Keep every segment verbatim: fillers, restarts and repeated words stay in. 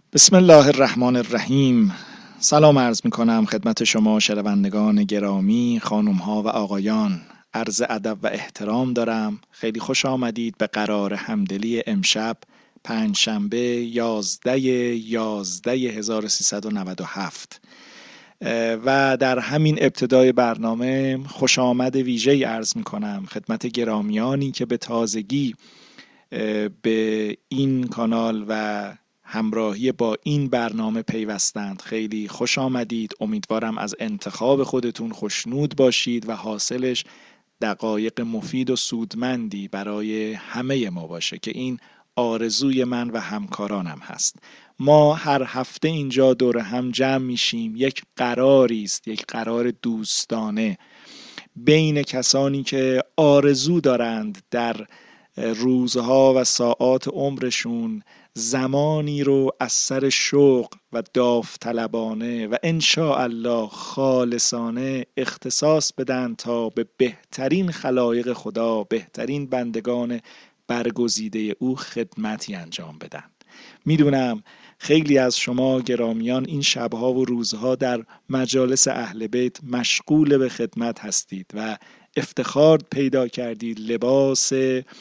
بسم الله الرحمن الرحیم. سلام عرض می کنم خدمت شما شنوندگان گرامی، خانم ها و آقایان. عرض ادب و احترام دارم. خیلی خوش آمدید به قرار همدلی امشب، پنجشنبه یازده یازده هزار و سیصد و نود و هفت. و در همین ابتدای برنامه خوش آمد ویژه‌ای عرض می کنم خدمت گرامیانی که به تازگی به این کانال و همراهی با این برنامه پیوستند. خیلی خوش آمدید. امیدوارم از انتخاب خودتون خوشنود باشید و حاصلش دقایق مفید و سودمندی برای همه ما باشه که این آرزوی من و همکارانم هست. ما هر هفته اینجا دور هم جمع میشیم. یک قراری است، یک قرار دوستانه بین کسانی که آرزو دارند در روزها و ساعات عمرشون زمانی رو از سر شوق و داوطلبانه و انشاءالله خالصانه اختصاص بدن تا به بهترین خلایق خدا، بهترین بندگان برگزیده او خدمتی انجام بدن. میدونم خیلی از شما گرامیان این شبها و روزها در مجالس اهل بیت مشغول به خدمت هستید و افتخار پیدا کردید لباس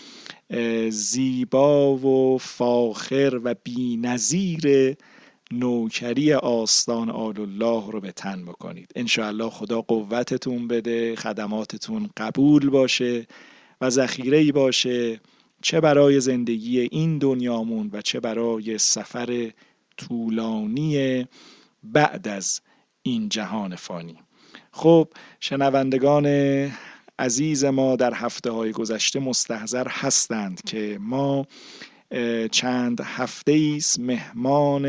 زیبا و فاخر و بی‌نظیر نوکری آستان آل الله رو به تن بکنید. انشاءالله خدا قوتتون بده، خدماتتون قبول باشه و ذخیره‌ای باشه، چه برای زندگی این دنیامون و چه برای سفر طولانی بعد از این جهان فانی. خب شنوندگان عزیز ما در هفته های گذشته مستحضر هستند که ما چند هفته ایست مهمان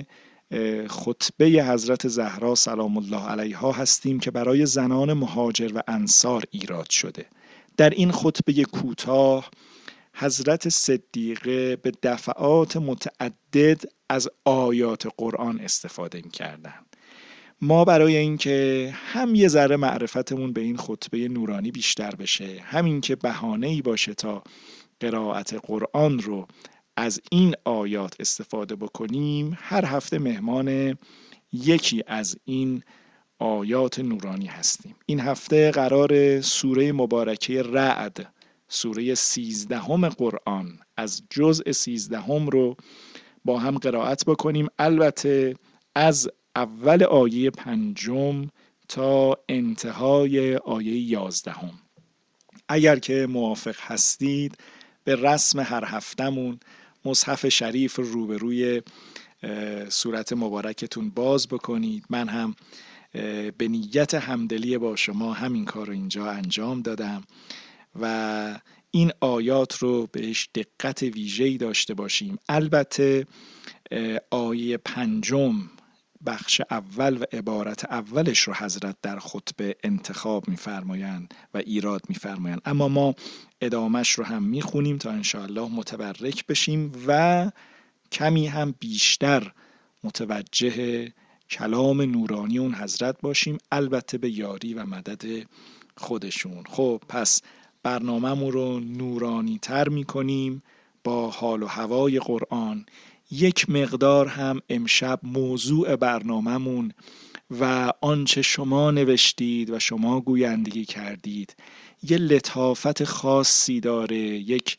خطبه حضرت زهرا سلام الله علیها هستیم که برای زنان مهاجر و انصار ایراد شده. در این خطبه کوتاه حضرت صدیقه به دفعات متعدد از آیات قرآن استفاده کردند. ما برای اینکه هم یه ذره معرفتمون به این خطبه نورانی بیشتر بشه، همین که بهانه‌ای باشه تا قرائت قرآن رو از این آیات استفاده بکنیم، هر هفته مهمان یکی از این آیات نورانی هستیم. این هفته قرار سوره مبارکه رعد، سوره سیزدهم قرآن از جزء سیزدهم رو با هم قرائت بکنیم، البته از اول آیه پنجم تا انتهای آیه یازدهم. اگر که موافق هستید به رسم هر هفتمون مصحف شریف روبروی صورت مبارکتون باز بکنید. من هم به نیت همدلی با شما همین کار رو اینجا انجام دادم و این آیات رو بهش دقت ویژه‌ای داشته باشیم. البته آیه پنجم بخش اول و عبارت اولش رو حضرت در خطبه انتخاب می‌فرمایند و ایراد می‌فرمایند، اما ما ادامش رو هم میخونیم تا انشاءالله متبرک بشیم و کمی هم بیشتر متوجه کلام نورانی اون حضرت باشیم، البته به یاری و مدد خودشون. خب پس برنامه‌مون رو نورانی تر میکنیم با حال و هوای قرآن. یک مقدار هم امشب موضوع برنامه‌مون و آنچه شما نوشتید و شما گویندگی کردید یه لطافت خاصی داره، یک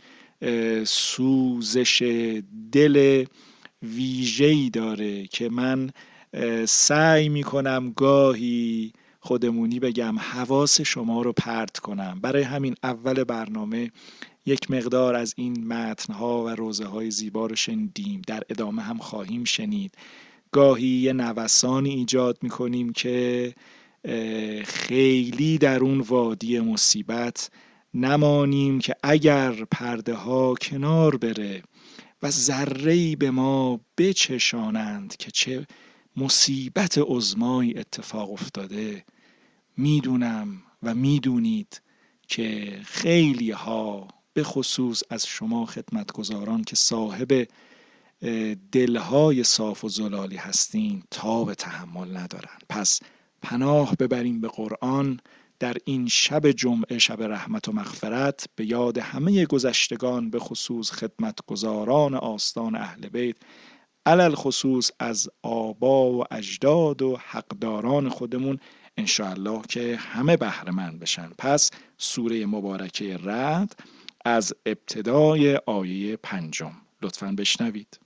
سوزش دل ویژه‌ای داره که من سعی میکنم گاهی خودمونی بگم حواس شما رو پرت کنم. برای همین اول برنامه یک مقدار از این متنها و روزه های زیبا رو شنیدیم، در ادامه هم خواهیم شنید. گاهی یه نوسانی ایجاد میکنیم که خیلی در اون وادی مصیبت نمانیم که اگر پرده ها کنار بره و ذره‌ای به ما بچشانند که چه مصیبت عظمایی اتفاق افتاده. میدونم و میدونید که خیلی ها به خصوص از شما خدمتگزاران که صاحب دلهای صاف و زلالی هستین تاب تحمل ندارن. پس پناه ببریم به قرآن در این شب جمعه، شب رحمت و مغفرت، به یاد همه گذشتگان به خصوص خدمتگزاران آستان اهل بیت علل خصوص از آبا و اجداد و حقداران خودمون انشاءالله که همه بهره مند بشن. پس سوره مبارکه رعد از ابتدای آیه پنجم لطفاً بشنوید.